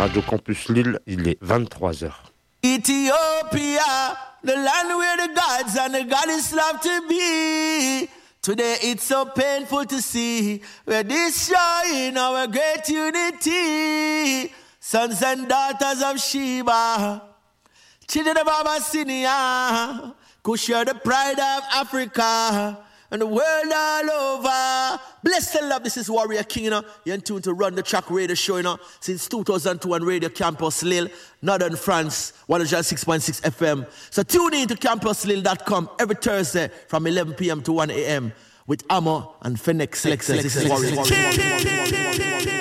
Radio Campus Lille, il est 23h. Ethiopia, the land where the gods and the goddess love to be. Today it's so painful to see we're destroying our great unity. Sons and daughters of Sheba, children of Abyssinia, who share the pride of Africa and the world all over. Bless and love, this is Warrior King, you know. You're in tune to Run the Track radio show, you know, since 2002 on Radio Campus Lille, Northern France, 106.6 FM. So tune in to campuslille.com every Thursday from 11 p.m. to 1 a.m. with Amo and Phoenix. This is Warrior King.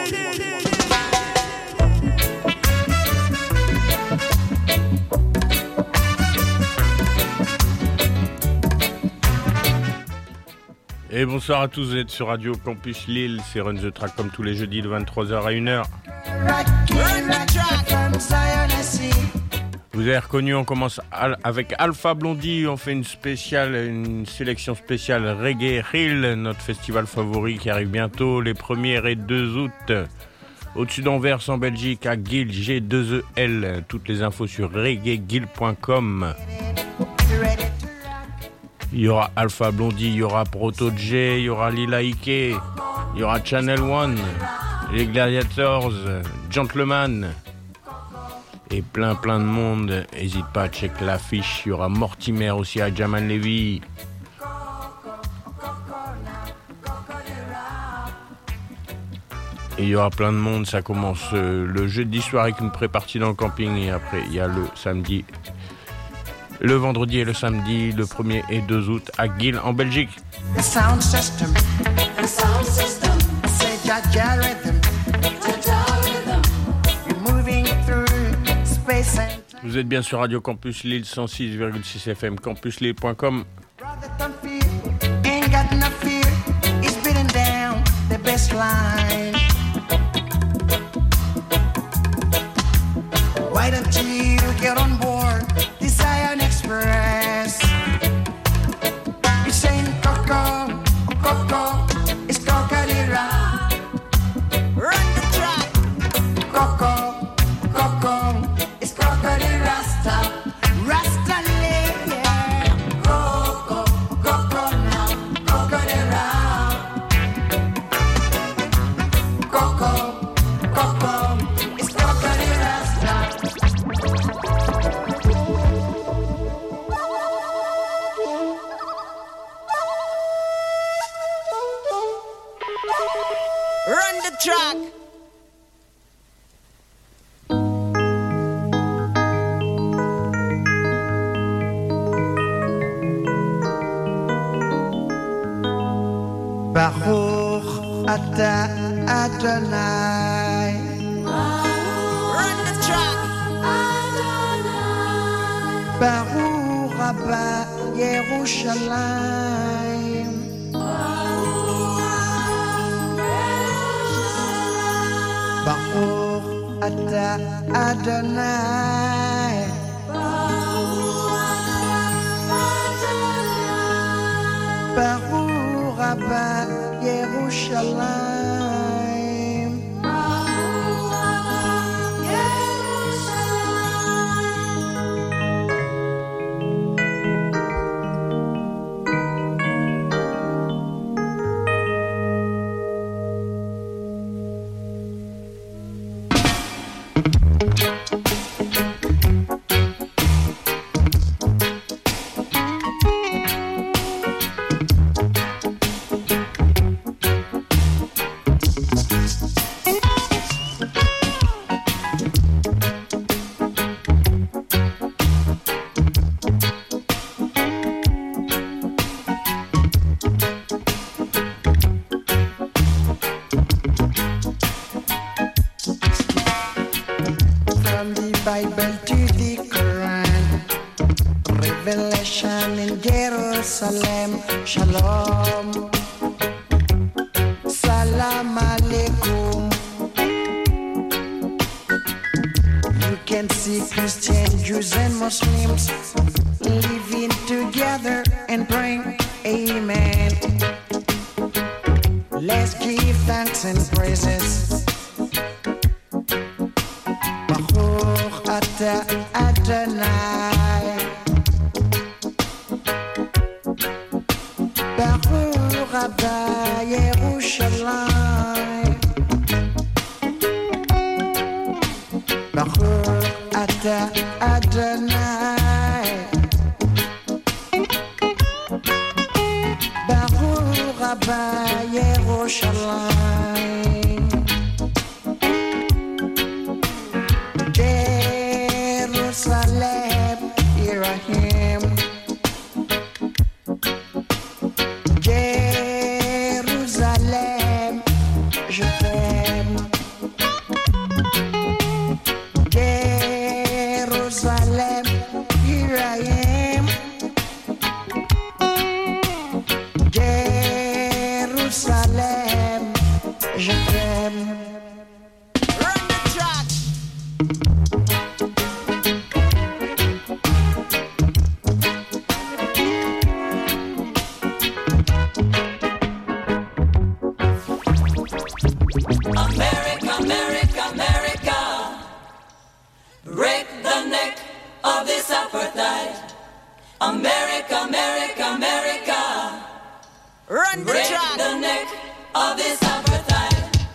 Et bonsoir à tous, vous êtes sur Radio Campus Lille, c'est Run the Track comme tous les jeudis de 23h à 1h. Vous avez reconnu, on commence avec Alpha Blondie, on fait une sélection spéciale Reggae Hill, notre festival favori qui arrive bientôt les 1er et 2 août. Au-dessus d'Anvers en Belgique à Guil, G2EL, toutes les infos sur reggaeguil.com. Il y aura Alpha Blondie, il y aura Proto J, il y aura Lila Ike, il y aura Channel One, les Gladiators, Gentleman et plein de monde. N'hésite pas à checker l'affiche, il y aura Mortimer aussi à Jaman Levy. Et il y aura plein de monde, ça commence le jeudi soir avec une pré-partie dans le camping et après il y a le samedi. Le vendredi et le samedi, le 1er et 2 août à Guil en Belgique. Vous êtes bien sur Radio Campus Lille 106,6 FM, campuslille.com. Why don't you get on board this Zion Express? You're saying Coco, Coco, it's Coca-Cola. Run the track. Coco, Coco, it's Coca-Cola Rasta. Rasta yeah. Coco, Coco now, Coca-Cola. Coco, Coco, it's Coca-Cola Rasta. Run the track. Baruch Ata Adonai. Run the track. Baruch Abba Yerushalayim. Baruch Ata Adonai. Baruch Abba Yerushalayim. Bible to the Quran, Revelation in Jerusalem, Shalom, Salam Alaikum. You can see Christians, Jews and Muslims living together and praying, Amen. Let's give thanks and praises ata Adonai. Baruch Abba Yerushalayim. Baruch ata Adonai. Baruch Abba Yerushalayim. Jerusalem, here I am. Jérusalem, je t'aime. Jérusalem, here I am. Jérusalem, je t'aime. Run the track. America, America, America, break the neck of this apartheid. America, America, America, Run the break track. the neck of this apartheid.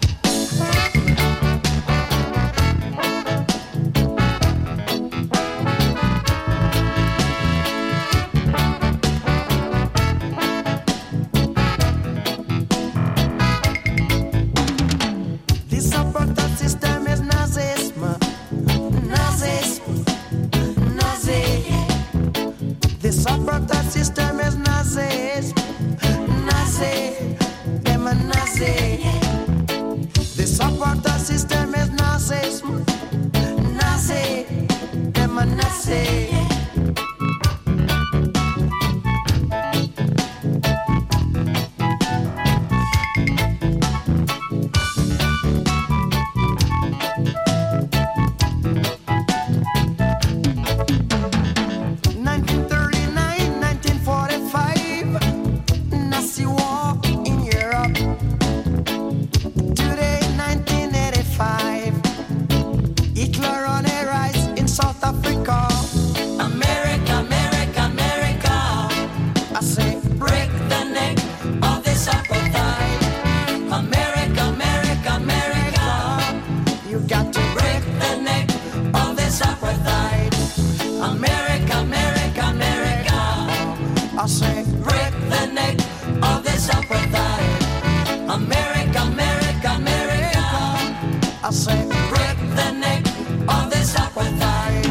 This apartheid system is Nazism. Nazism. Nazi. This apartheid system is Nazism. Nazi. Them a Nazi. This apartheid system is Nazism. Nazi. Them a Nazi. Nazi war in Europe. Today, 1985. Hitler on a rise in South Africa. America, America, America, I say, break the neck of this apartheid. America, America, America, you got to break the neck of this apartheid. America, America, America, I say, break the neck of this apartheid. America, America, America, I say, break the neck of this apartheid.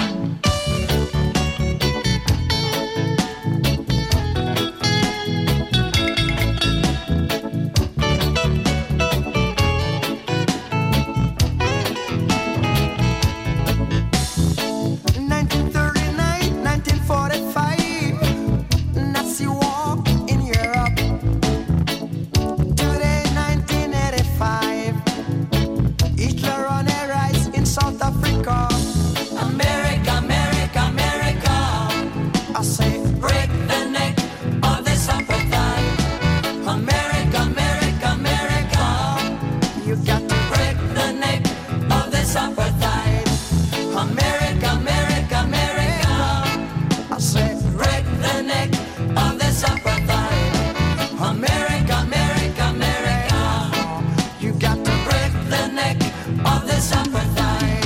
in 1939, 1945, Nazi war in Europe. Today, 1985, Hitler on a rise in South Africa. America, America, America, I say, break the neck of this apartheid. America, America, America, you got to break the neck of this apartheid. America, America, America, I say, break the neck of this apartheid. America, America, America, you got to break the neck of this apartheid.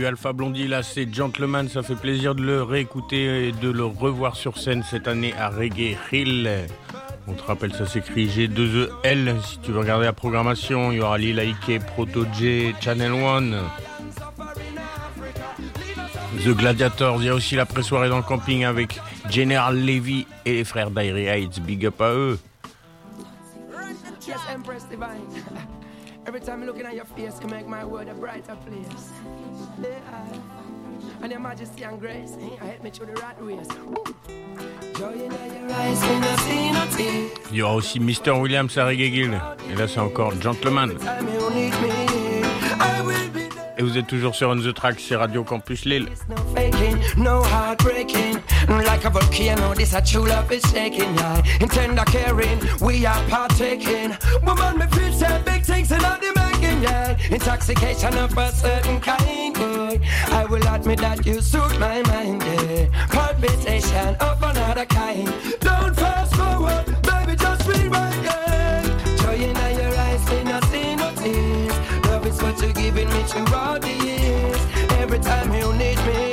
du Alpha Blondy, là c'est Gentleman, ça fait plaisir de le réécouter et de le revoir sur scène cette année à Reggae Hill. On te rappelle, ça s'écrit G2EL, si tu veux regarder la programmation, il y aura Lil Ike, Proto J, Channel One, The Gladiators, il y a aussi la pré-soirée dans le camping avec General Levy et les frères Diary Heights, big up à eux. Yes, Empress Divine. Every time I'm looking at your face, you make my world a brighter place. Yeah. And your majesty and grace, I help me through the rat race. Joy in your eyes, when I see no tears. Il y aura aussi Mr. Williams à Reggae Guild. Et là, c'est encore Gentleman. Et vous êtes toujours sur On The Track, c'est Radio Campus Lille. No faking, no heartbreaking. Like a volcano, this a true love is shaking, yeah. In tender caring, we are partaking. Woman, me feel say big things in all the making, yeah. Intoxication of a certain kind, boy. I will admit that you suit my mind, yeah. Palpitation of another kind. Don't fast forward, baby, just rewind, yeah. Joy in your eyes, me not see no tears. Love is what you're giving me through all the years. Every time you need me,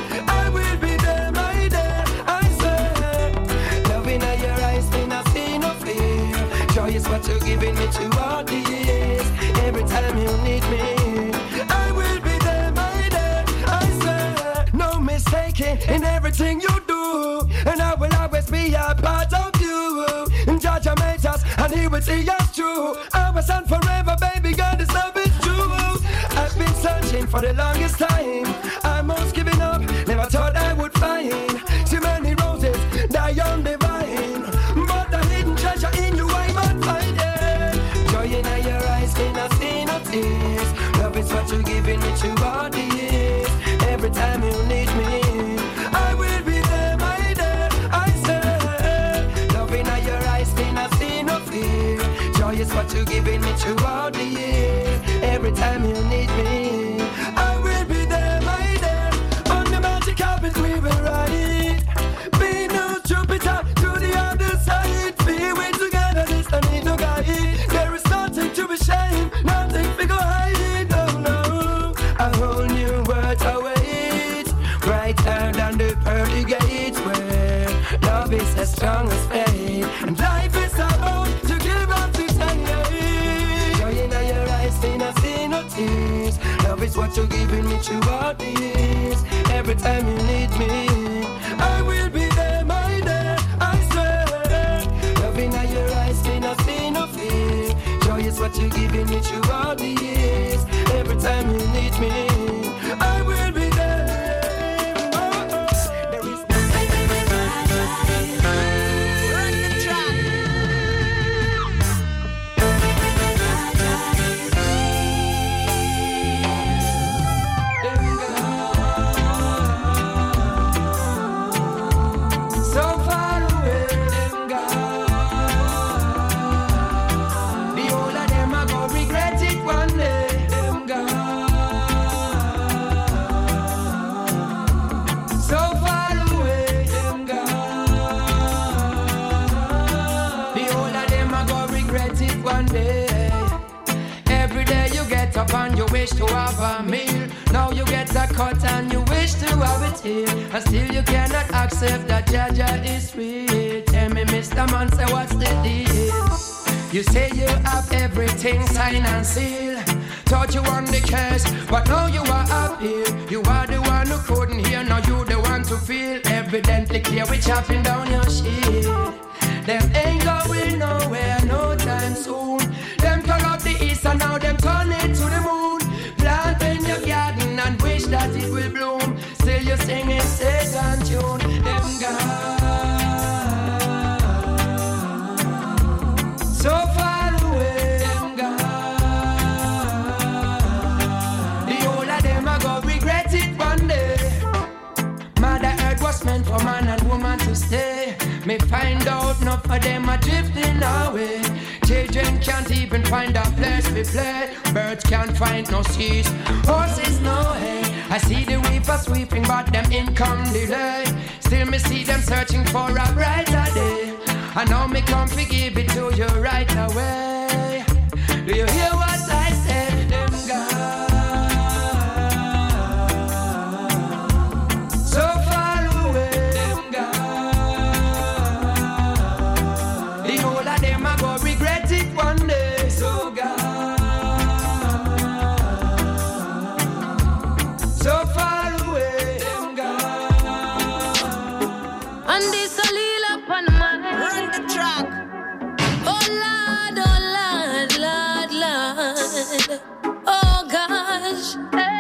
I will be there, my dear, I swear. Love in your eyes, me not see no fear. Joy is what you're giving me through all the years. Every time you need me, I will be there, my dear, I swear. No mistaking in everything you do, and I will always be a part of you. And Judge made us, and He will see us true. Our son forever, baby, God, this love is true. I've been searching for the longest time. I'm almost giving up, never thought I would find. Too many roses die on the vine, but the hidden treasure in you I might find it. Joy in your eyes, may not see no tears. Love is what you're giving me through all the years. Every time you need me, I will be there, my dear, I say. Love in your eyes, may not see no fear. Joy is what you're giving me through all the years. Every time you need me, I will be there, my dear. On the magic carpet we will ride. Be no Jupiter to the other side. Be we together, this I need no guide. There is nothing to be ashamed, nothing we go hide. No, no, a whole new world awaits, brighter than the pearly gates, where love is as strong as faith, and life is our own to give up to take. Joy in your eyes, may not see no tears. Love is what you're giving me through all the years. Every time you need me, I will be there, my dear, I swear. Love in your eyes, may not see no fear. Joy is what you're giving me through all the years. Every time you need me, I will be there. Oh, oh. There is so far away, them gone. The whole of them are gonna regret it one day, them gone. So far away, them gone. The whole of them are gonna regret it one day. Every day you get up and you wish to have a meal. Now you get a cut and you wish to have it here. And still you cannot accept that Jaja is real. Tell me, Mr. Man, say what's the deal? You say you have everything signed and sealed. Thought you won the case, but now you are up here. You are the one who couldn't hear, now you the one to feel. Evidently clear, we chopping down your shield. Them ain't going nowhere no time soon. Them turn up the east and now them turn it to the moon. Plant in your garden and wish that it will bloom. Still you singing Satan tune. Them gone. So far away, them gone. The whole of them are gonna regret it one day. Mother Earth was meant for man and woman to stay. Me find out enough of them are drifting away. Children can't even find a place to play. Birds can't find no seas, horses no hay. I see the weepers sweeping, but them income delay. Still me see them searching for a brighter day. I know me come forgive it to you right away. Do you hear what I said? Them gone. Oh gosh.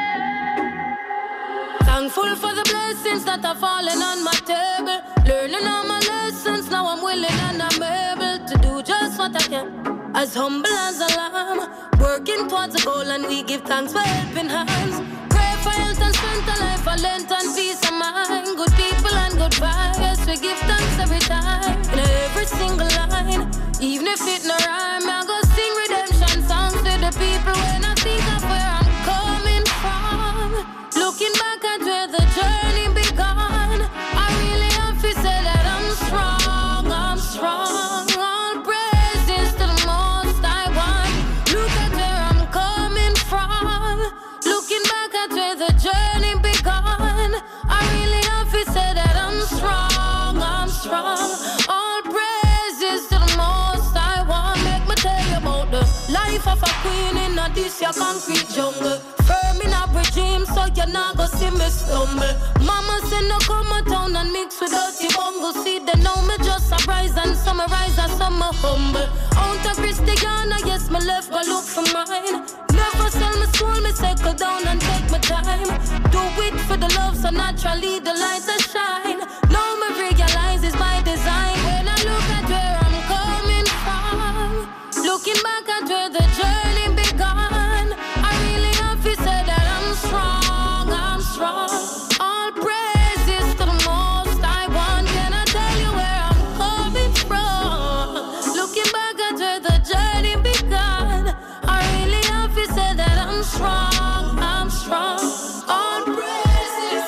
Thankful for the blessings that are falling on my table. Learning all my lessons, now I'm willing and I'm able to do just what I can. As humble as a lamb, working towards a goal, and we give thanks for helping hands. Pray for health and strength, a life for length and peace of mind. Good people and good vibes, we give thanks every time. In every single line, even if it no rhyme, I go sing redemption songs to the people when I think of where I'm coming from. Looking back at where the journey began, I really have to say that I'm strong, I'm strong. All praises to the Most High One. Look at where I'm coming from. Looking back at where the journey began, I really have to say that I'm strong, I'm strong. All praises to the Most High One. Make me tell you about the life of a queen in a this your concrete jungle. Firm in a regime, so you not go see me stumble. Mama said no come a town and mix with dirty bungle. See they know me just a rise and summarize as some humble. Out of Christiana, yes, me left go look for mine. Never sell my soul, me settle down and take my time. Do it for the love, so naturally the lights are shine. Now me realize it's my design. When I look at where I'm coming from, looking back at where the journey began, I really have to say that I'm strong, I'm strong. All praises to the Most High One. Can I tell you where I'm coming from? Looking back at where the journey began, I really have to say that I'm strong, I'm strong. All praises.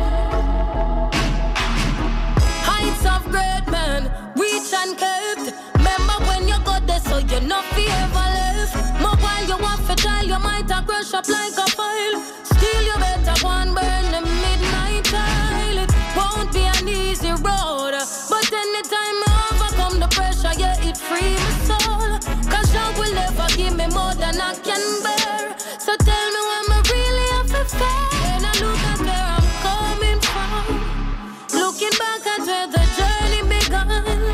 Heights of great men, reach and kept. Remember when you got there, so you not be ever left. More while you want for child, you might have brush up like a file. Still you better go and burn the midnight tile. It won't be an easy road, but anytime I overcome the pressure, yeah, it free my soul. Cause you will never give me more than I can bear. So tell me when I really have to fair. When I look at where I'm coming from, looking back at where the journey began,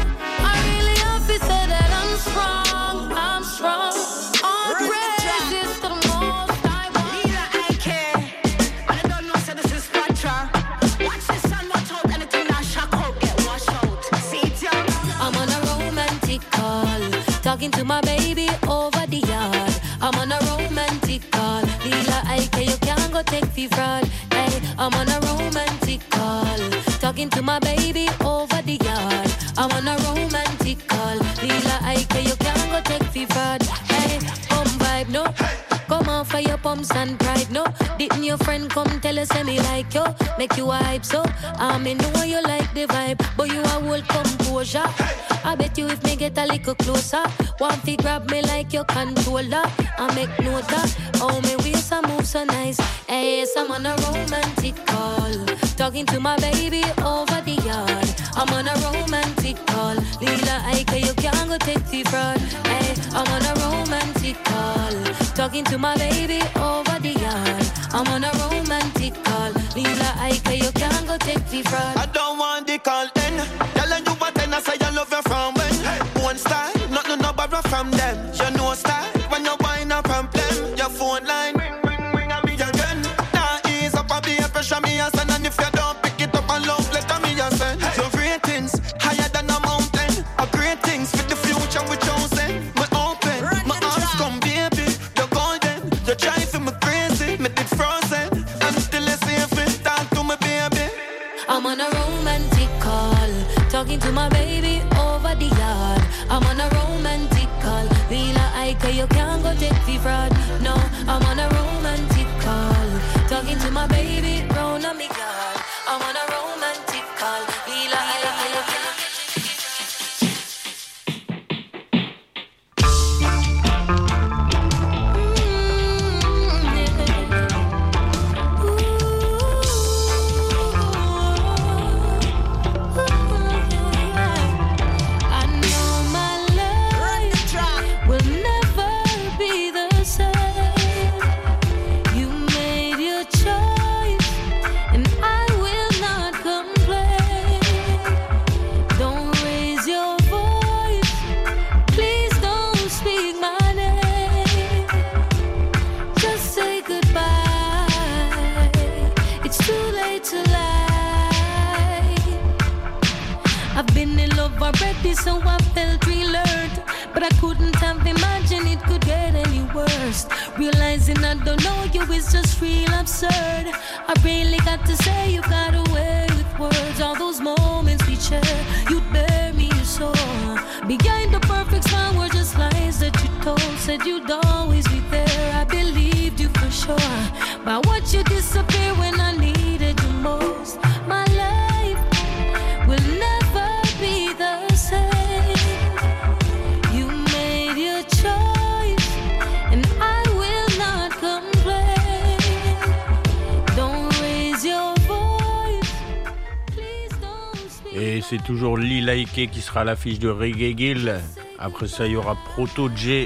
I really have to say that I'm strong, I'm strong. All praises to the Most High One. Leela, I care. And I don't know, so this is Patra. Watch this and watch out. Anything that shock out, get washed out. See it, young. I'm on a romantic call, talking to my baby over the yard. I'm on a romantic call. Leela, I care, you can't go take the fraud. Hey, I'm on a romantic call, talking to my baby over the yard. I'm on a romantic call. Leela, I care, you can't go take the fraud. Hey, come vibe, no. Come on for your pumps and pride, no. Didn't your friend come tell us me like you? Make you hype, so I mean, know you like the vibe, but you a whole composure. I bet you if me get a little closer, want to grab me like your controller. I make note of how me waist and move so nice. Hey, yes, I'm on a romantic call, talking to my baby over the yard. I'm on a romantic call. Leela, I care, you can't go take the fraud. Hey, I'm on a romantic call, talking to my baby over the yard. I'm on a romantic call. Leela, I care, you can't go take the fraud. I don't want the call then. Tell you what then I say I love you from when. One style, nothing no borrow from them. You know style when you wind up and them. Your phone line, ring and me again. Now ease up and be a pressure me a send. And if you don't pick it up and love letter me a send. Your ratings higher than a mountain. A great things for the future we chosen. We open, my arms come baby. You're golden, you're driving me crazy. Me did frozen until I see it. Talk to me baby. I'm on a romantic call, talking to my baby over the yard. I'm on a romantic call. Leela, I care, you can't go take the fraud. No, I'm on a romantic call, talking to my baby round on me yard. I'm on a romantic call. Leela, I care, you can't. Will never be the same. You made your choice. most. Realizing I don't know you is just real absurd. I really got to say you got away with words. All those moments we share, you'd bear me so. Behind the perfect smile were just lies that you told. Said you'd always be there, I believed you for sure. But watch you disappear when I needed you most. My life will never be the same. You made your choice and I will not complain. Don't raise your voice, please don't speak. Et c'est toujours Lila Ike qui sera à l'affiche de Reggae Guild. Après ça, il y aura Proto J.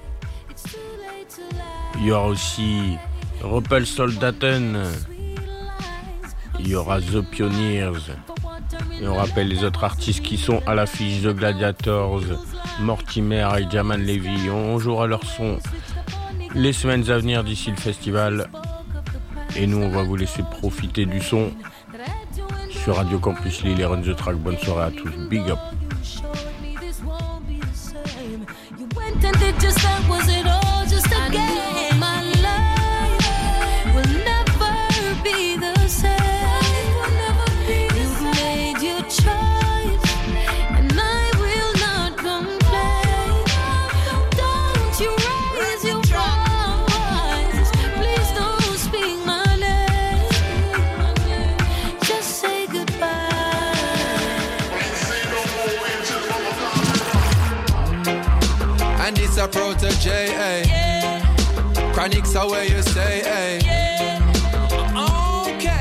Il y aura aussi Ruppel Soldaten. Il y aura The Pioneers. Et on rappelle les autres artistes qui sont à l'affiche de Gladiators, Mortimer et Jaman Levy. On jouera leur son les semaines à venir d'ici le festival. Et nous, on va vous laisser profiter du son sur Radio Campus Lille et Run the Track. Bonne soirée à tous. Big up. My life will never be the same. You've made your choice, and I will not complain. Don't you raise your voice, please don't speak my name. Just say goodbye. And it's a protege, eh? Chronics are where you stay, eh? Okay.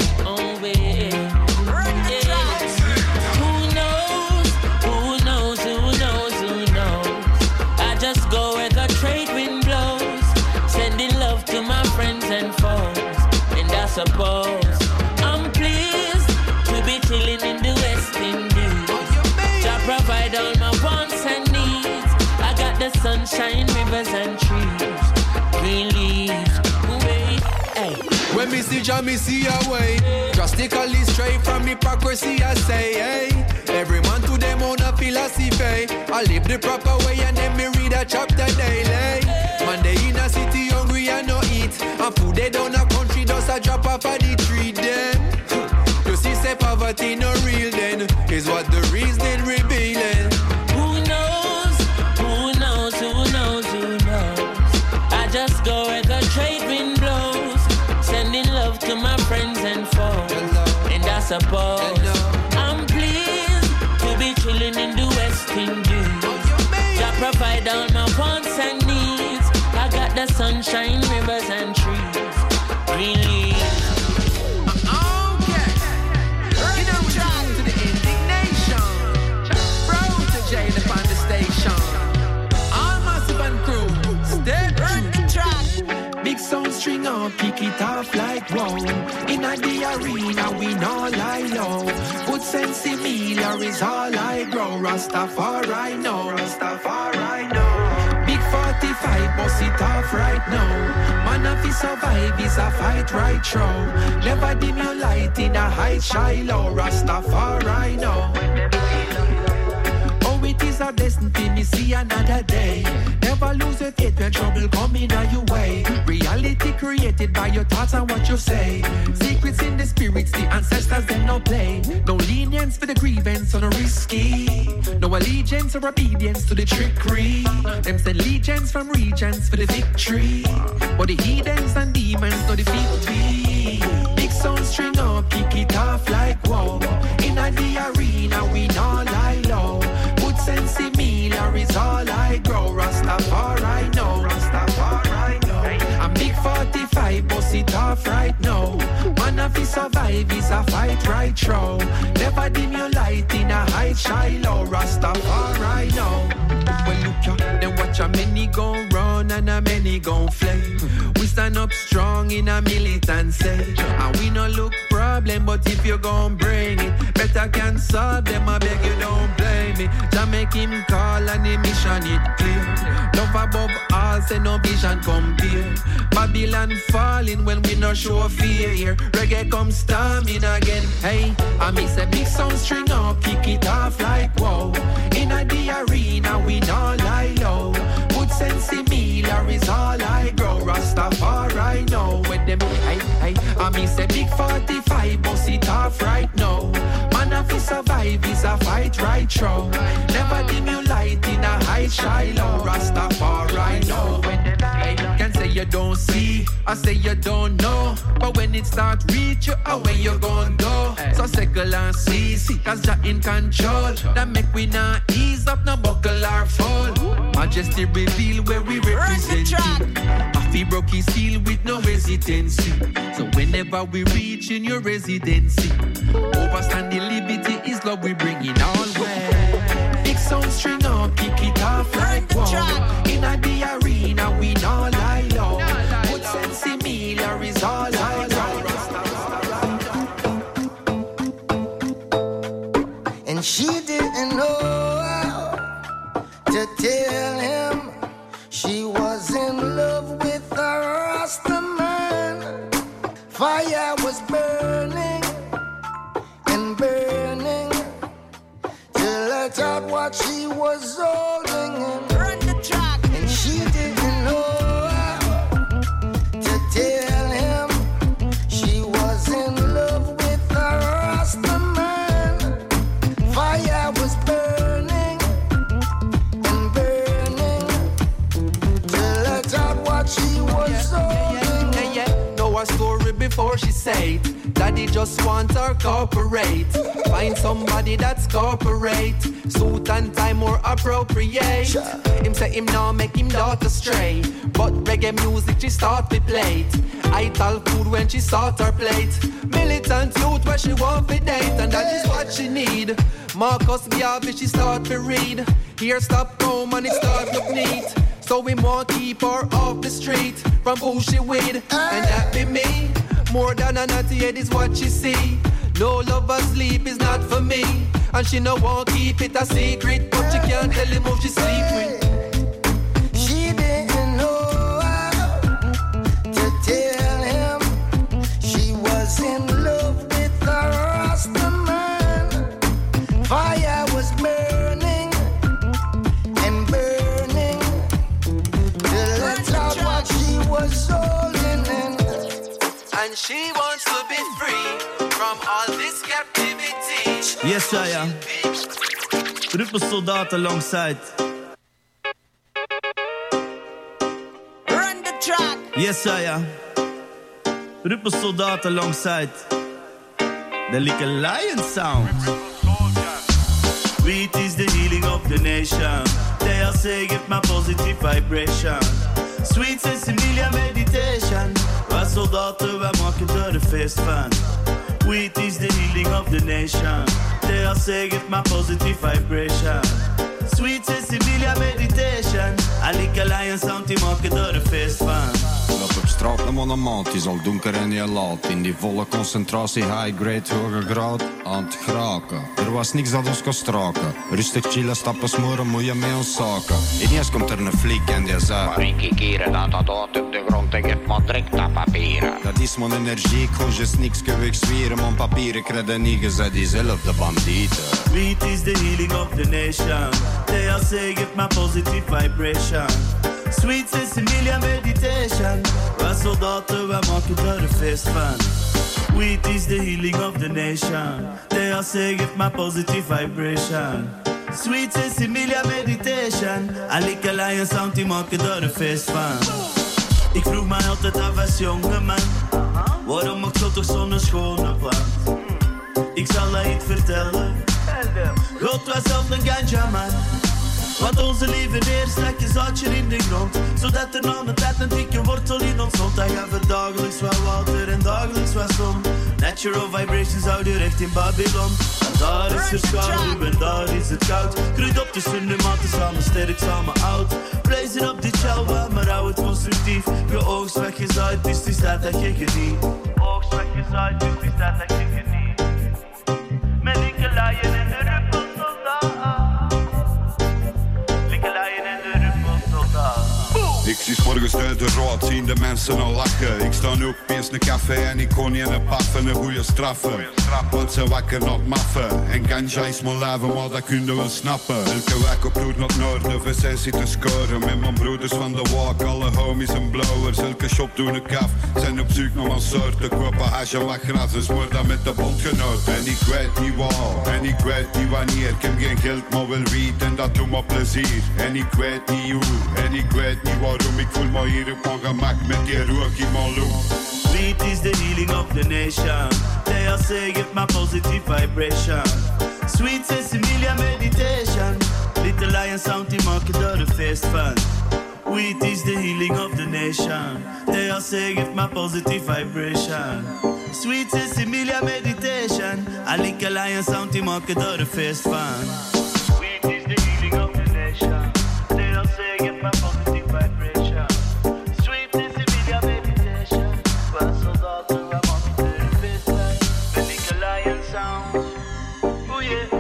Who knows? I just go where the trade wind blows, sending love to my friends and foes. And I suppose I'm pleased to be chilling in the West Indies. Jah provide all my wants and needs. I got the sunshine, rivers and trees. Green leaves, hey. When me see Jah, me see a way. Drastically straight from hypocrisy, I say, hey. Every man to them own a philosophy. I live the proper way and then me read a chapter daily. Man, they in a city hungry and no eat. And food they down a country does a drop off of the tree them. You see, say poverty no real then. Is what the reason revealing. Who knows? I just go where the trade wind blows, sending love to my friends and foes. And I suppose I'm pleased to be chilling in the West Indies. Jah provide all my wants and needs. I got the sunshine, rivers and trees. Green leaves. Okay. You know we down to the indignation. Protege upon the station. All massive and crew. Step run the track. Big sound string on, kick it off like wow. In the arena we no lie low. Good sense in me, there is all I grow. Rastafari know, Rastafari know. Big 45, bust it off right now. Man if he survive is a fight right through. Never dim your light in a high Shiloh. Rastafari know. It is a blessing for me see another day. Never lose your faith when trouble come in your way. Reality created by your thoughts and what you say. Secrets in the spirits, the ancestors them no play. No lenience for the grievance or no risky. No allegiance or obedience to the trickery. Them send legions from regions for the victory. But the heathens and demons know the victory. Big sound string up, kick it off like wow. In the arena we not lie low. Sense in me, there is all I grow. Rastafari know, Rastafari know. I'm big 45, bust it off right now. Man if he survive is a fight right through. Never dim your light in a high Shiloh. Rastafari know. Well look ya, then watch a many gon' run and a many gon' flame. We stand up strong in a militancy. And we no look problem, but if you gon' bring it, better can solve them, I beg you don't blame me. Just make him call and the mission it clear. Love above all, say no vision compare. Babylon falling when we no show fear here. Reggae come storming again, hey. I miss a big sound string up, kick it off like wow. In the arena we no lie low. Good sense in me, there is all I grow. And me say big 45, bust it off right now. Man, if you survive, is a fight right through. Never dim your light in a high Shiloh. Rastafari know. When the light can say you don't see, I say you don't know. But when it start reach you, away you gon' go. So circle and seize, cause you're in control. That make we not ease up, no buckle or fall. Majesty reveal where we represent. Afi broke his heel with no hesitancy. So whenever we reach in your residency, overstand the liberty is love we bring in all way. Big sound string up, kick it off like wow. In the arena we not lie low. Good sense similar is all I know. And she didn't know how to tell him she was in love with a Rasta man. Fire was burning and burning till I thought what she was holding and burn the track. And she didn't know how to tell him she was in love with a Rasta man. Fire was burning and burning till I thought what she was holding. Know her story before she said Daddy just want her corporate. Find somebody that's corporate. Suit and tie more appropriate. Him say him now make him daughter stray. But reggae music she start to play. I tell food when she sort her plate. Militant youth where she want to date. And that is what she need. Marcus Garvey she start to read. Here stop home and it start look neat. So we want keep her off the street from who she with. And that be me. More than a naughty head is what she see. No love or sleep is not for me. And she no want keep it a secret. But she can't tell him who she sleep with. She didn't know how to tell him she was in love with a Rasta man. Fire was burning and burning till I thought what she was holding. And she wants to be free from all this captivity. Yes, I am. Ruppensoldaat alongside. Run the track. Yes, I am. Ruppensoldaat alongside. The Like a Lion sound. Weed is the healing of the nation. They all say give my positive vibration. Sweet sensimilia meditation. Wij soldaten, wij maken er een feest van. Weed is the healing of the nation. They all say give my positive vibration. Sweet sensimilia meditation. I like a lion sound, die maken er een feest van. Loop op straat naar Monomant, het is al donker en heel laat. In die volle concentratie, high grade, hoge graad, aan het geraken. Er was niks dat ons kon straken. Rustig chillen, stappen smoren, moet je mee ons zaken. Ineens komt er een flik en die zei: maar ik keren dat dat dood op de grond en geef maar direct dat papieren. Dat is mijn energie, ik kon just niks gewig zwieren. Mijn papieren krijgen niet gezegd, diezelfde bandieten. Weed is the healing of the nation. They all say give my positive vibration. Sweet sensimilia meditation. Wij soldaten, wij maken er een feest van. Weed is the healing of the nation. They all say give my positive vibration. Sweet sensimilia meditation. I like a lion sound, die maken er een feest van. Ik vroeg mij altijd af als jonge man, waarom maakt God toch zo'n schone plant? Ik zal dat iets vertellen. God was zelf een ganja man. Want onze lieve neer stak je zaadje in de grond, zodat er na een tijd een dikke wortel in ontstond. Hij gaf het dagelijks wat water en dagelijks wat zon. Natural vibrations houden recht in Babylon. En daar is er schaduw en daar is het koud. Groeit op tussen de maten, samen sterk, samen oud. Blazen op die chalwa, maar hou het constructief. Je oogst weggezaaid, dus het is tijd dat je geniet. Oogst weggezaaid, dus het is tijd dat je geniet. Met dikke laaien en de ruppelsoldaat. Ik zie 's morgens uit de rood, zien de mensen al lachen. Ik sta nu op eens een café en ik kon niet een paffen, een goede straffen. Want ze wakker not maffen. En ganja is mijn leven, maar dat kunnen we snappen. Elke week op route naar het noorden, we zijn zitten scoren. Met mijn broeders van de walk, alle homies en blowers. Elke shop doen ik af, zijn op zoek naar mijn soorten. Kopen hash en wat gras, dus word dat met de bondgenoten. En ik weet niet waar, en ik weet niet wanneer. Ik heb geen geld, maar wel weed en dat doet me plezier. En ik weet niet hoe, en ik weet niet waarom. Ik voel me hier op mijn gemak met die rook in mijn loop. Weed is the healing of the nation. They all say give my positive vibration. Sweet sesimilia meditation. Little lion sound die maken door de feest van. Weed is the healing of the nation. They all say give my positive vibration. Sweet sesimilia meditation. A little lion sound die maken door de feest van. Weed is the healing of the nation. They all say give my positive vibration. Sweet sesimilia meditation. Waar soldaten waar maken door de feest van. A little lion sound. Oh yeah.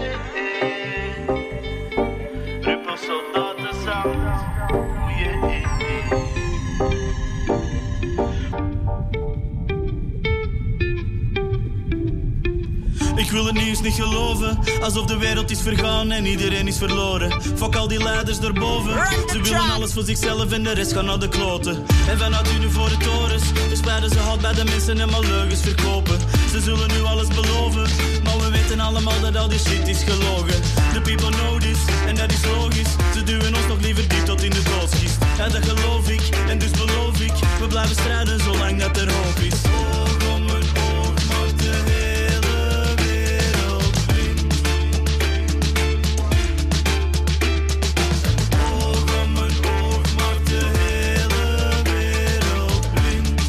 Ruppel soldaten sound. Oh yeah. Ik wil het nieuws niet geloven, alsof de wereld is vergaan en iedereen is verloren. Fuck al die leiders daarboven, ze willen alles voor zichzelf en de rest gaat naar de kloten. En vanuit uniformtorens verspreiden ze haat bij de mensen en maar leugens verkopen. Ze zullen nu alles beloven, maar we weten allemaal dat al die shit is gelogen. The people know this, en dat is logisch. Ze duwen ons nog liever diep tot in de doodskist. En dat geloof ik, en dus beloof ik, we blijven strijden zolang dat er hoop is. Oog om een oog maakt de hele wereld blind. Oog om een oog maakt de hele wereld blind.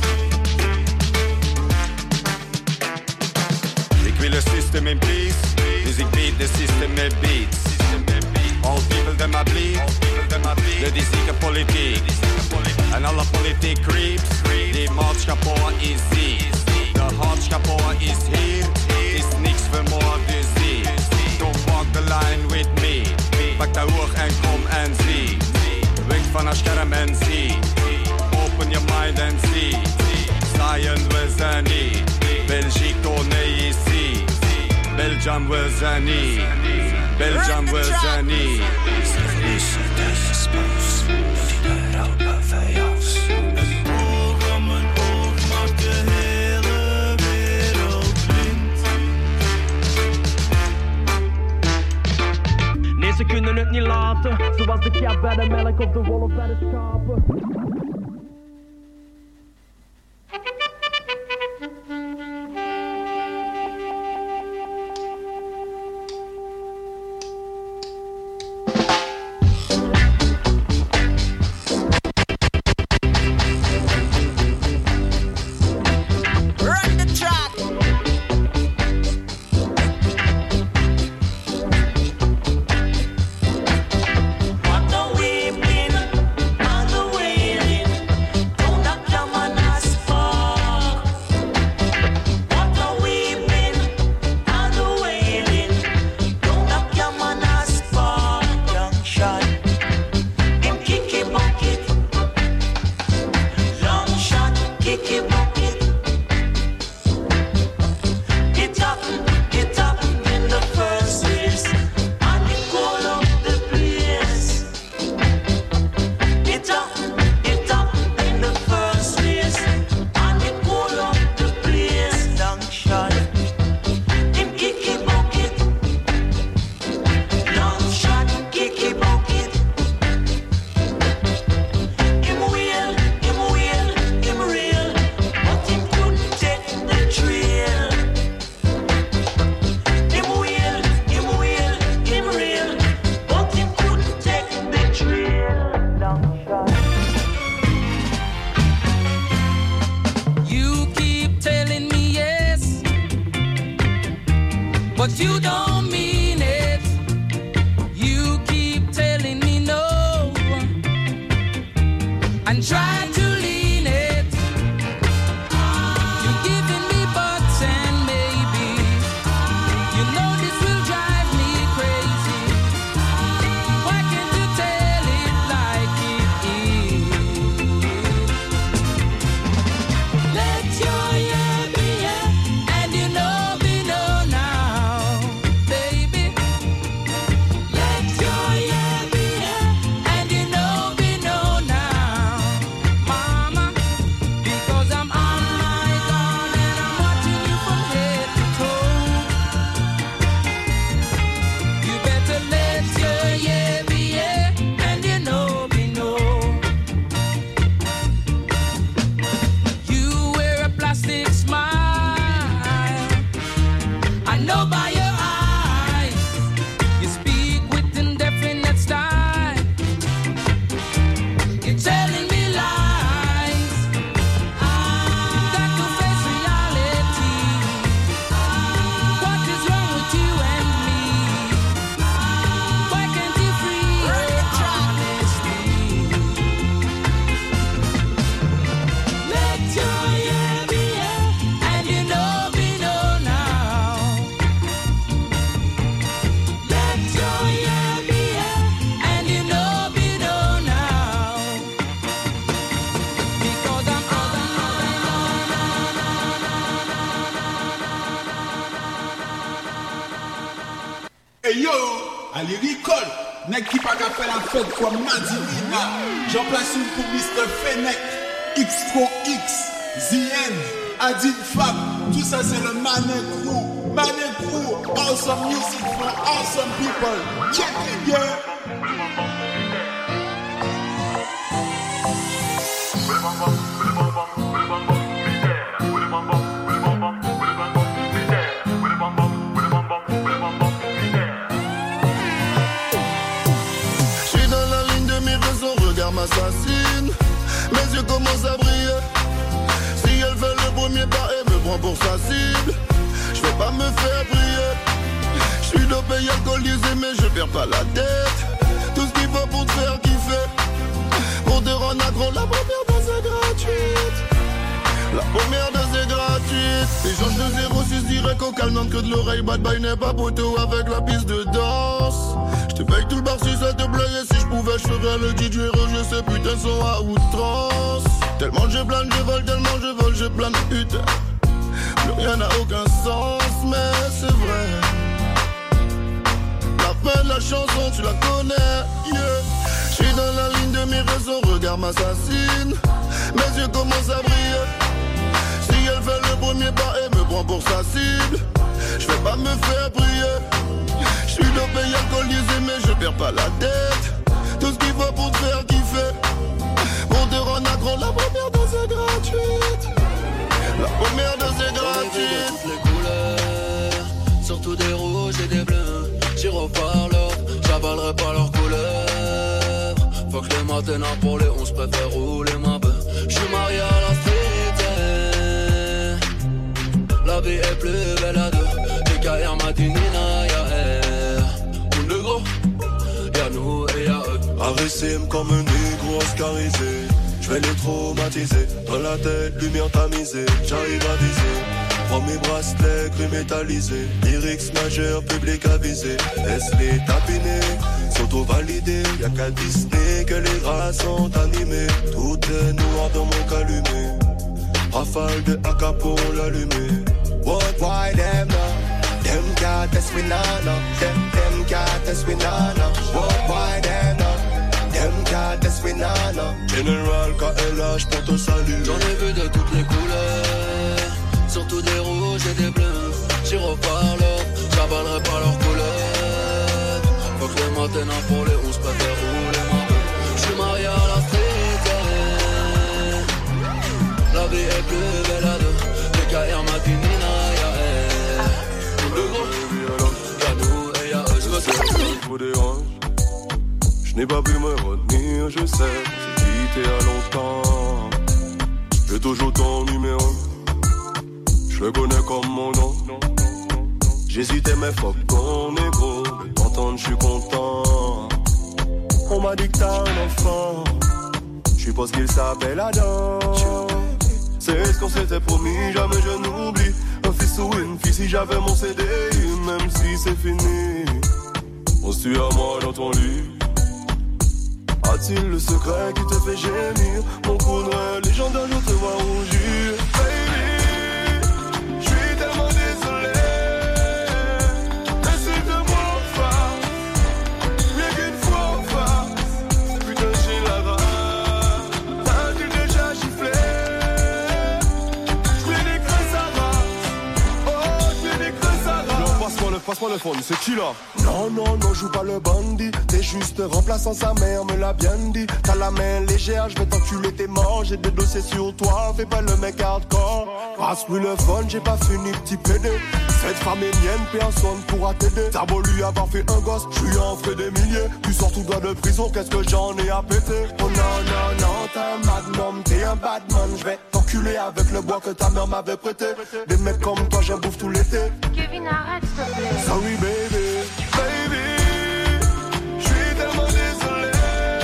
Ik wil een system in peace, dus ik beat de system met beats. All people them a bleed, de die zieke politiek. En alle politiek creeps, die maatschappij is ziek. De maatschappij is hier, is niks vermoord dus zie. Don't walk the line with me, pak de hoog en kom en zie. Wink van een scherm en zie, open your mind en zie. Zion we zijn niet, Belgico nee ici. Belgium we zijn niet, Belgium we zijn niet. Oog om een oog maakt de hele wereld blind. Nee, ze kunnen het niet laten, zoals de kat bij de melk of de wolf bij de schapen. What the weeping and the wailing, don't that come on us for? What the weeping and the wailing, don't that come on us for? Young shot, him kicky bucket. Long shot, kicky bucket. Get up in the first place, and it call up the place. Get up in the first place, and it call up the place. Long shot, him kicky bucket. Long shot, kicky bucket. Him real, him real, him real. Hey yo, allez recall. Nèg qui pas qu'à faire la fête comme Madinina. J'en place une pour Mr. Fennec, X4X, ZN, Adil Fab. Tout ça c'est le Manet Crew. Manet Crew, awesome music for awesome people. Check it, yeah. M'assassine, mes yeux commencent à briller. Si elle fait le premier pas et me prend pour sa cible, je vais pas me faire briller. Je suis dopé, alcoolisé, mais je perds pas la tête. Tout ce qu'il faut pour te faire kiffer, pour te rendre accro. La première dose est gratuite. La première dose est gratuite. Échange de 06 direct au calmante que de l'oreille. Bad boy n'est pas poteau avec la piste de danse. Je te paye tout le bar si ça te plaît. Et si je pouvais je ferais le DJ Roger ces putains sont à outrance. Tellement je plane, je vole, tellement je vole, je plane putain. Plus rien n'a aucun sens, mais c'est vrai. La fin de la chanson tu la connais, yeah. J'suis dans la ligne de mes raisons, regard m'assassine. Mes yeux commencent à briller. Si elle fait le premier pas et me prend pour sa cible, je vais pas me faire briller. Je suis dopé, alcoolisé, mais je perds pas la tête. Tout ce qu'il faut pour te faire kiffer, pour te rendre accro. La première dose est gratuite. La première dose est gratuite. Toutes les couleurs, surtout des rouges et des bleus. Gyrophare, j'avalerai pas leurs couleurs. Faut que les matins pour les 11 préfère rouler ma bœuf. J'suis marié à la street. La vie est plus belle à deux. DKR Madinina, y'a air. Ou le gros, y'a nous et y'a eux. Arrêtez-moi comme un négro oscarisé. J'vais les traumatiser. Dans la tête, lumière tamisée. J'arrive à viser. Prends mes bracelets, gris métallisés. Lyrics majeurs, public avisé. Laisse-les tapiner, s'auto-valider. Y'a qu'à Disney que les rats sont animés. Tout est noir dans mon calumet. Rafale de AK pour l'allumer. What, why them now? Them can't test me now, no. Them can't test me now, no. What, why them now? Them can't test me now, no. General KLH pour te saluer. J'en ai vu de toutes les couleurs, surtout des rouges et des bleus. Gyrophare, j'avalerai pas leurs couleurs. Faut que les matins pour les 11 préfère rouler ma bœuf. J'suis marié à la street. La vie est plus belle à deux. DKR Madinina, y'a elle. Le gros, y'a nous et y'a eux. Je vous dérange. Je n'ai pas pu me retenir, je sais. J'ai quitté à longtemps. J'ai toujours ton numéro. Je le connais comme mon nom. J'hésitais mais fuck ton égo. De t'entendre je suis content. On m'a dit que t'as un enfant. Je suppose qu'il s'appelle Adam. C'est ce qu'on s'était promis, jamais je n'oublie. Un fils ou une fille si j'avais mon CDI. Même si c'est fini, penses-tu à moi dans ton lit? A-t-il le secret qui te fait gémir? Mon coup de rein légendaire, je te vois rougir. Baby, je suis tellement désolé. Essaye de m'en faire, rien qu'une fois en face. Putain j'ai la rage, t'as-tu déjà giflé? J'mets des creux à race, oh j'mets des creux à race. Passe-moi le phone, c'est qui là? Non, joue pas le bandit. T'es juste remplaçant, sa mère me l'a bien dit. T'as la main légère, je vais t'enculer, t'es mort. J'ai des dossiers sur toi, fais pas le mec hardcore. Passe-moi le phone, j'ai pas fini, petit pédé. Cette femme est mienne, personne pourra t'aider. T'as beau lui avoir fait un gosse, j'suis en fait des milliers. Tu sors tout droit de prison, qu'est-ce que j'en ai à péter? Oh non, t'es un magnum, t'es un badman. J'vais t'enculer avec le bois que ta mère m'avait prêté. Des mecs comme toi, j'en bouffe tout l'été. Kevin, arrête s'il te plaît. Sorry baby, je suis tellement désolé.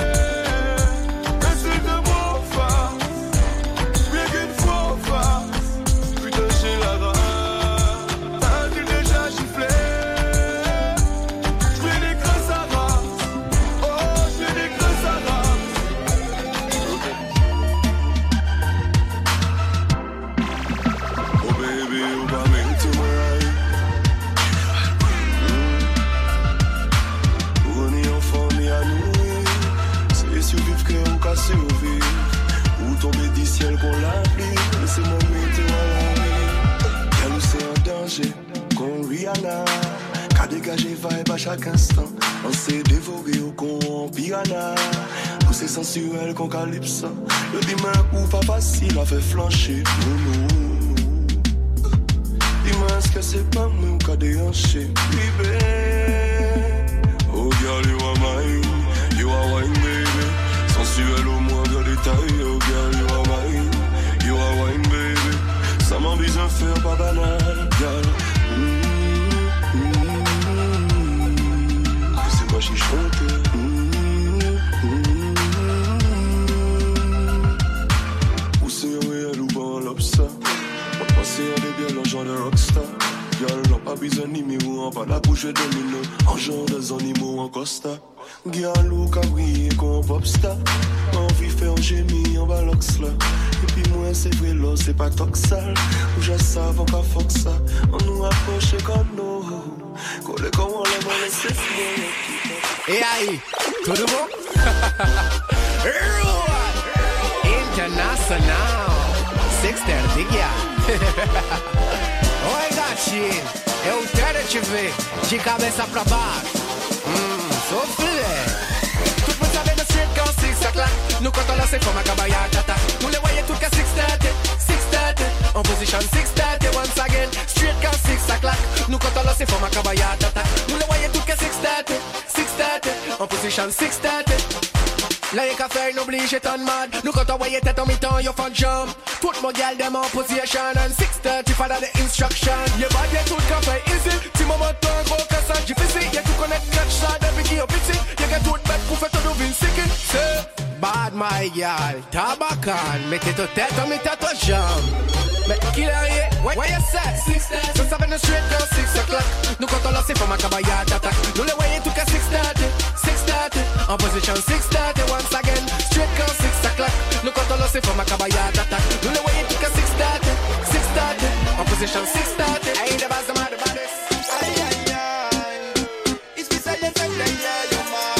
Essaye de m'en faire, rien qu'une fois en face. Putain j'ai la rage, t'as-tu déjà giflé? J'mets des creux à race, oh j'mets des creux à race. Oh baby, you got me to my right. à chaque instant. On s'est dévoré au con en piranha. Poussé sensuel qu'on calypse. Le dimanche ou pas facile à faire flancher. Dis-moi est-ce que c'est pas moi qui a déhanché. Baby, oh girl you are mine. You are wine baby. Sensuel au moindre détail. Oh girl you are mine. You are wine baby. Ça m'embise un faire pas banal. Girl. Laissez-moi chichoter. Où c'est un réel ou bon lobster. On pense à des biens en genre de rockstar. Girl, n'a pas besoin de numéro, pas la bouche de domino. En genre de animaux en costa. Girl, ou cabri qu'on popstar. Envie faire un génie en balox là. Et puis moi c'est vrai là, c'est pas toxal. Ou je savais qu'à fuck ça. On nous approche comme nous. Collé comme on l'a mal laissé. Et aïe, tout le monde. International 630, yeah. Oi, gatinho, eu quero te ver de cabeça pra baixo. Sofrer. Tout le monde savait le street quand 6 o'clock. Nous quand on lance comme un cabaya tata. Nous les voyons tout qu'à 630, 630. En position 630 once again. Street quand 6 o'clock. Nous quand on lance comme un cabaya tata. Nous les voyons tout qu'à 630, 630. En position 630. Là y'a qu'à faire une oblige ton mad. Nous quand on voyait tête en mi-temps, y'a fan jump. Tout mon gal dem en position. And 630, follow the instruction. Y'a pas y'a tout qu'à faire easy. Si moment ton gros cassage difficile. Y'a tout connect catch ça depuis qui y'a pitié. Y'a qu'à tout bête pour faire ton ouvine sick. C'est bad my gal, tabacan. Mettez ta tête en mi-temps ta jambe. Mais qui l'a rien, ouais y'a ça. 630, nous savons le street dans 6 o'clock. Nous quand on lance pour ma cabaya d'attaque. Nous les voyons tout qu'à 630, 630. En position 630 once again. Straight quand 6 o'clock. Nous quand on lance pour ma cabaya d'attaque. Nous les voyons tout qu'à 630, 630. En position 630. Aïe de base de ma de baddest. Aïe aïe aïe. It's me say yes and yeah you my.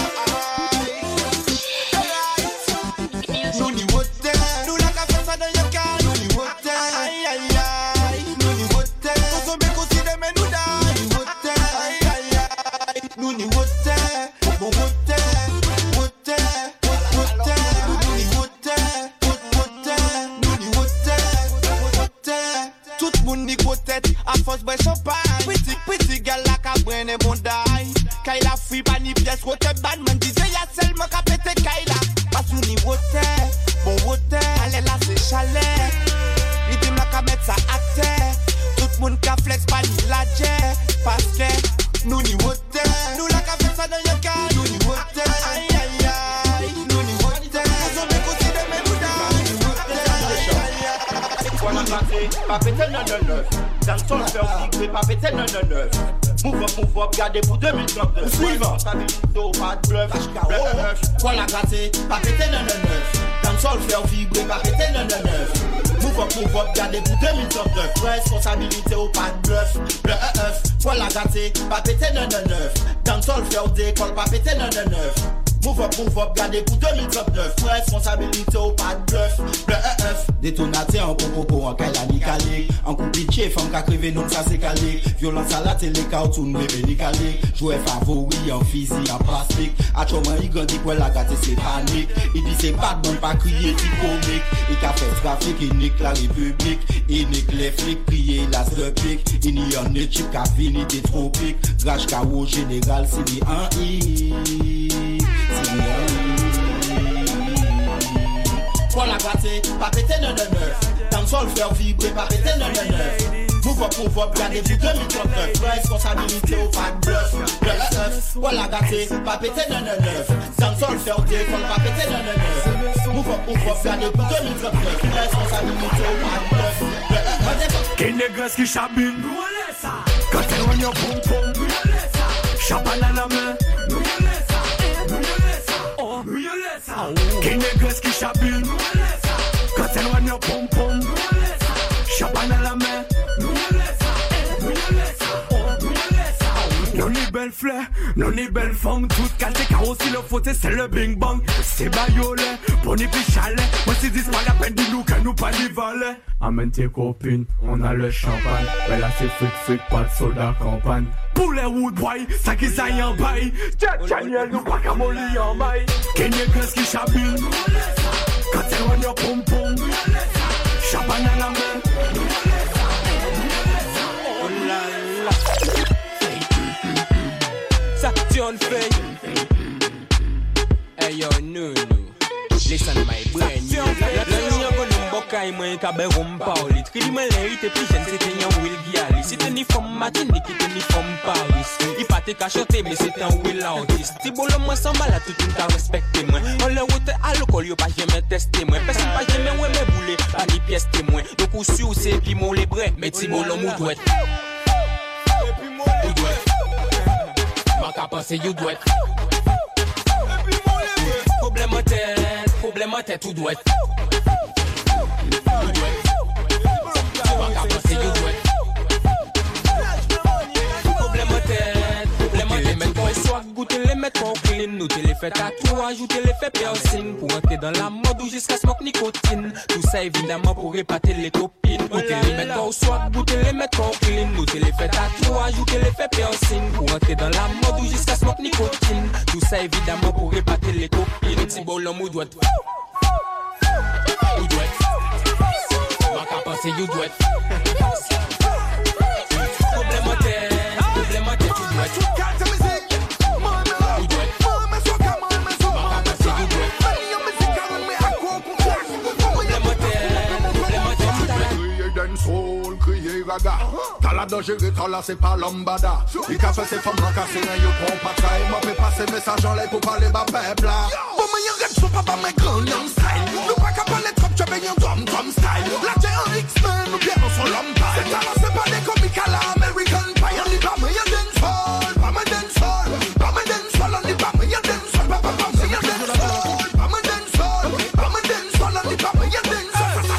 Nous n'y voter. Nous la café ça dans le car. Nous n'y voter. Aïe aïe aïe. Nous n'y voter. Nous sommes considérés mais nous d'ailleurs. Nous n'y voter. Aïe aïe aïe. Nous n'y voter. Bon voter. Voter. Voter. Nous n'y voter. Voter. Nous n'y voter. Voter. Tout le monde dit côté à force de champagne. Petit gars la cabrine et bon d'ail. Kaila free pas ni pièce. Rote bad man disait y'a seulement qu'à péter Kaila. Pas sous ni voter. Bon voter. Allez là c'est chalet. Il dit m'a qu'à mettre ça à terre. Tout le monde qu'à flex pas ni la jet. Parce que nous ni voter. Nous la qu'à faire ça dans le cas. Nous ni voter. Aïe aïe aïe. Nous ni voter. Nous sommes considérés mais nous d'ailleurs. Nous voter. Quoi la classée, pas péter 999. Dans le sol, faire vibrer, pas péter 999. Move up, gardez pour 2039. Suivant, stabilité, pas de bluff. Quoi la classée, pas péter 999. Dans le sol, faire vibrer, pas péter 999. Move up, gardez pour 2039. Responsabilité, pas de bluff. Quoi la classée, pas péter 999. Dans le sol, faire décolle, pas péter 999. Move up, gardez pour 2039. Responsabilité au pas de bluff. Détonateur en popo en calani calé. En coup pitché, femme qu'a crevé, non ça c'est calé. Violence à la télé, cartoon, bébé ni calé. Jouet favori en physique, en plastique. Achouman, il grandit pour la gâte, c'est panique. Il dit c'est pas bon, pas crier, petit comique. Il a fait trafic, il nique la république. Il nique les flics, prier l'as de pique. Il n'y en a chip qu'a fini des tropiques. Grâce qu'à au général, c'est ni un i. Quoi la gâté, pas péter 999. Dans le sol, faire vibrer, pas péter 999. Move up, gardez pour 2039. Responsabilité au pas de bluff. Quoi la gâté, pas péter 999. Dans le sol, faire décolle, pas péter 999. Move up, gardez pour 2039. Responsabilité au pas de bluff. Quel négoce qui chabine, nous on laisse ça. Quand elle rogne au pom pom, nous on laisse ça. Champagne à la main, nous on laisse ça. Quel négoce qui chabine, nous on laisse ça. Quand elle rogne au pom pom, nous on laisse ça. Champagne à la main, nous on laisse ça. Nous on laisse ça. Nous on laisse ça. Nous les belles flair. Non ni belle femme, toute cassée, car aussi le faute c'est le bing bang. C'est baïolé, bon et puis chalet. Moi si dis pas la peine, dis-nous que nous pas du valet. Amène tes copines, on a le champagne. Mais là c'est fric, pas de soda campagne. Pour les woodboy, ça qui ça y en bail. Jack Daniel, nous pas qu'à molly en bail. Kenny Glass qui chabine. Quand c'est loin de pom pom. Champagne à la main. Oh la la. Ça tune fake. Hey yo, no. Listen my brain. L'année qu'on m'bocaille moi qu'abe rompaoli. Tri moi l'hérité plus jeune c'était un Will Giali. C'était ni femme Martinique, c'était ni femme Paris. Il pas te cachoter mais c'était un Will artiste. Si bon le moi sans mal à tout une ta respecté moi. On le route à l'alcool yo pas jamais testé moi. Personne pas jamais ouais mais boulé pas ni pièce témoin. Donc ou sur c'est puis mon les brais mais si bon l'homme doit être. Et puis mon doit être. Ma capacité you doit être. Problème en tête, tout doit être. Soit goûter les mettre pour clean, nous les fait tatouage, ajouter les fait piercing pour entrer dans la mode ou jusqu'à smoke nicotine. Tout ça évidemment pour épater les copines. Goûter les mettre pour soit goûter les mettre pour clean, nous les fait tatouage, ajouter les fait piercing pour entrer dans la mode ou jusqu'à smoke nicotine. Tout ça évidemment pour épater les copines. Si bon l'homme ou doit être. Ou doit être. Ma capacité you doit être. Problème en tête, tout doit être. Soul, crier gaga. T'as la dangereux, t'as là, c'est pas lambada. Il a fait ses femmes là, cassées, y'a prend pas ça. Il m'a fait passer message en l'air pour parler bas peuple là. Bon, mais y'a rien de son papa, mais grand young style. Nous pas qu'à parler trop, tu as bien drum style. Là, t'es un X-Men, nous bien dans son l'empire. C'est là, c'est pas des comiques à la American Pie. On dit pas, mais y'a dancehall, pas mais dancehall. Pas mais dancehall, on dit pas, mais y'a dancehall. Pas mais y'a dancehall. Pas mais dancehall, pas mais dancehall, on dit pas, mais y'a dancehall.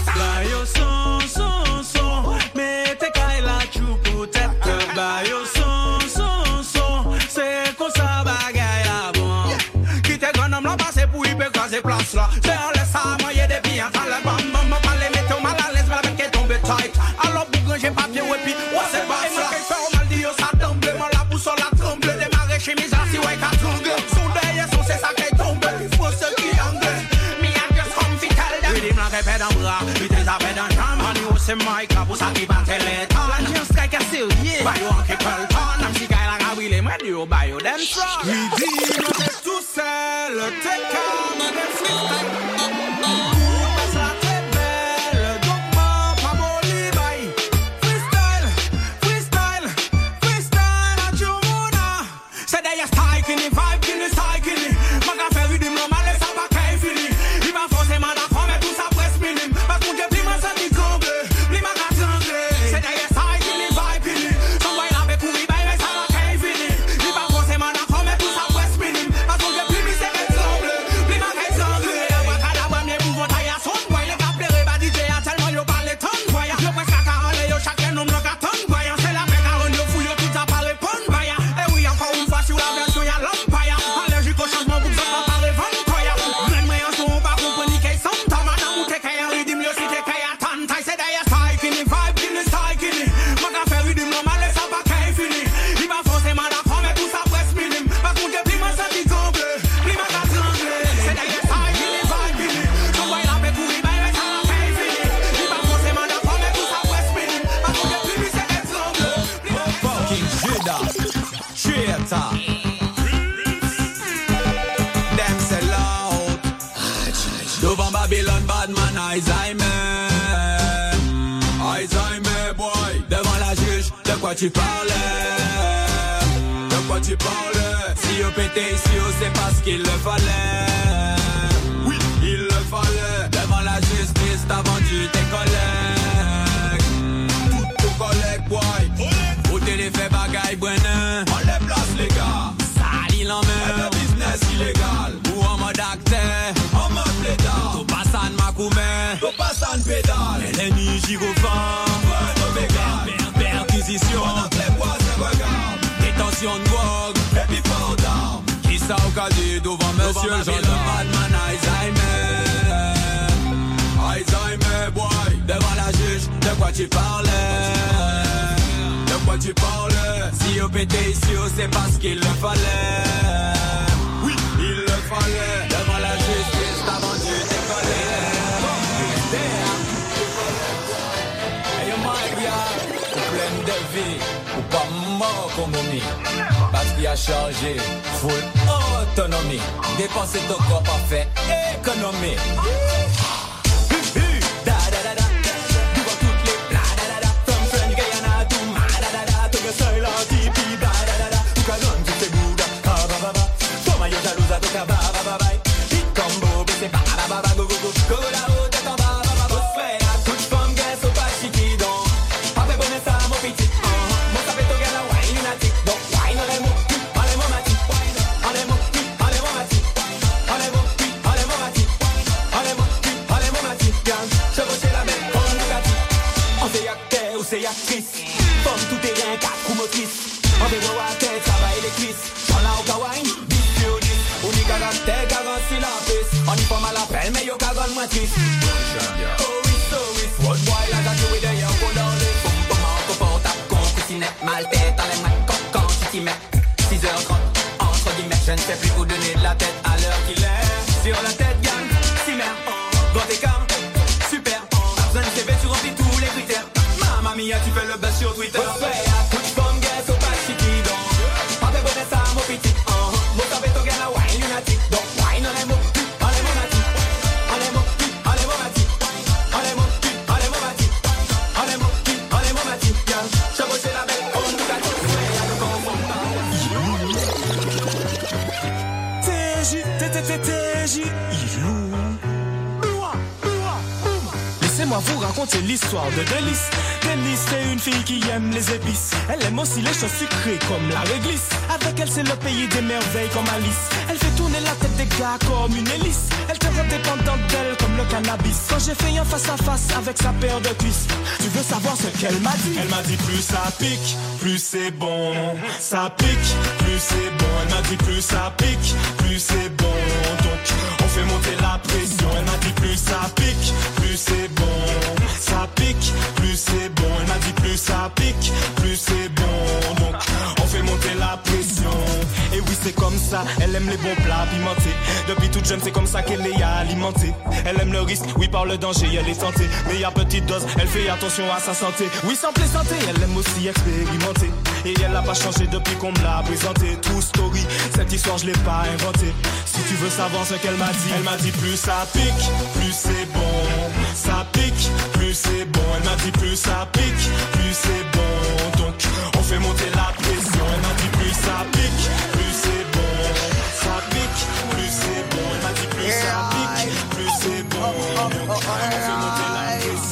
Bah yo son, c'est comme ça bagaille là bon. Qui te grand homme là passé pour y pécraser place là. C'est en laisse ça moyen des pieds en le bam bam pas les mettre mal à l'aise mais la bête qui tombe tight. Alors pour granger papier ouais puis ouais c'est pas ça. Et fait au mal dit yo ça tombe, moi la boussole la tremble, démarrer chemise à si ouais qu'à tremble. Son derrière son c'est ça qui tombe, faut ce qui angle. Me and just come fit tell them. Rhythm la répète en bras, vite les appels dans jam. On y c'est Mike pour ça qui bat les temps. Yeah. Buy you Uncle Pelton, I'm the guy like I will when you buy you them strong. We deal with it to sell, take calm and then freestyle. Passe la tête belle, donc moi pas molly bye. Freestyle, à Jumona. C'est d'ailleurs style qui n'est vibe qui n'est style qui n'est. Ma gaffe fait rythme normal et ça va qu'à fini. Il va forcément d'accord mais tout ça presse minime. Parce qu'on j'ai plus mal ça dit comble, plus ma gaffe sanglée. C'est d'ailleurs tu parlais, de quoi tu parlais. Si au pété ici, c'est parce qu'il le fallait. Oui, il le fallait. Devant la justice, t'as vendu tes collègues. Tout ton collègue, boy. Où t'es les faits bagaille, Brennan. On les place, les gars. Ça, il en met. Le business illégal. Ou en mode acteur. En mode pédale. Tout passe en macoumé. Tout passe en pédale. LNI, gyrophare. Ouais, non, méga. Perquisition. Détention de drogue. ça au cadet devant monsieur le Batman Alzheimer, boy. Devant la juge, de quoi tu parlais? De quoi tu parlais? Si au pété ici, c'est parce qu'il le fallait. Oui, il le fallait. Devant la justice, t'as vendu tes collègues. Hey, Maria, pleine de vie, ou pas mort comme on. Parce qu'il a changé, full autonomie. Dépenser ton corps pas fait économie. C'est actrice, femme tout terrain, 4 motrices. En vélo à tête, travaille les cuisses. J'en ai au kawaii, biscuit, on y caractère, garantie la piste. On y forme à l'appel, mais yo cagon moins triste. Oh oui, what boy, la gâte with the young go down it. Boum boum, en copon, tape, con, coussinet, mal tête, en l'aime, quand tu t'y mets. 6h30, entre guillemets, je ne sais plus où donner de la tête à l'heure qu'il est. Sur la tête, gagne, si merde, grand écart, super. Pas besoin de CV, tu remplis tous les critères. Mamma mia, tu fais le buzz sur Twitter. Ouais, à toute femme, guess, au pas chiqui, donc. Avec bonnet, ça, mon petit. Mon tapé, ton gain, la wine lunatique. Donc, wine, on est mon cul, on est mon mati. On est mon cul, on est mon mati. On est mon cul, on est mon mati. On est mon cul, on est mon mati. Chevaucher la belle, on nous gâte. Ouais, à nous confondre pas. TJ, laissez-moi vous raconter l'histoire de Délice. Délice, c'est une fille qui aime les épices. Elle aime aussi les choses sucrées comme la réglisse. Avec elle, c'est le pays des merveilles comme Alice. Elle fait tourner la tête des gars comme une hélice. Elle te rend dépendante d'elle comme le cannabis. Quand j'ai fait un face à face avec sa paire de cuisses, tu veux savoir ce qu'elle m'a dit? Elle m'a dit plus ça pique, plus c'est bon. Ça pique, plus c'est bon. Elle m'a dit plus ça pique, plus c'est bon. Donc on fait monter la pression. Elle m'a dit plus ça pique, plus c'est bon. Ça pique, plus c'est bon. Elle m'a dit plus ça pique, plus c'est bon. Donc on fait monter la pression. Et oui c'est comme ça, elle aime les bons plats pimentés. Depuis toute jeune c'est comme ça qu'elle est alimentée. Elle aime le risque, oui par le danger elle est tentée. Mais à petite dose, elle fait attention à sa santé. Oui sans plaisanter, elle aime aussi expérimenter. Et elle n'a pas changé depuis qu'on me l'a présenté. True story, cette histoire je l'ai pas inventée. Si tu veux savoir ce qu'elle m'a dit, elle m'a dit plus ça pique, plus c'est bon. Ça pique, plus c'est bon. Elle m'a dit plus ça pique, plus c'est bon. Donc on fait monter la pression. Elle m'a dit plus ça pique, plus c'est bon. Ça pique, plus c'est bon. Elle m'a dit plus ça pique, plus c'est bon. Donc on fait monter la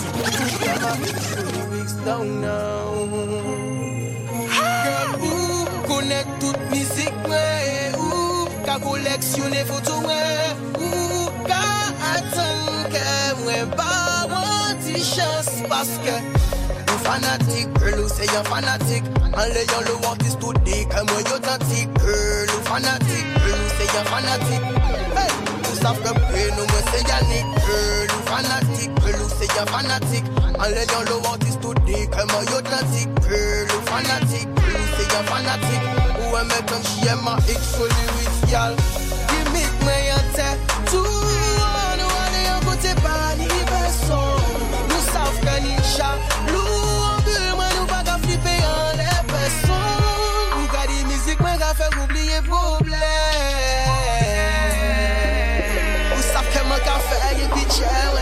pression. Girl, ou connect toute musique, ou ka collectionner photo, ou ka attendre que moi pas une chance parce que un fanatique, girl, ou c'est un fanatique. En l'ayant le artiste tout dit que moi authentique, girl, ou fanatique, girl, ou c'est un fanatique. Hey, vous savez que nous moi c'est Yannick, girl, ou fanatique, girl, ou c'est un fanatique. En l'ayant le artiste tout dit que moi authentique, girl, ou fanatique, girl, ou c'est un fanatique. Ou un mec comme chien ma X sur l'irritial.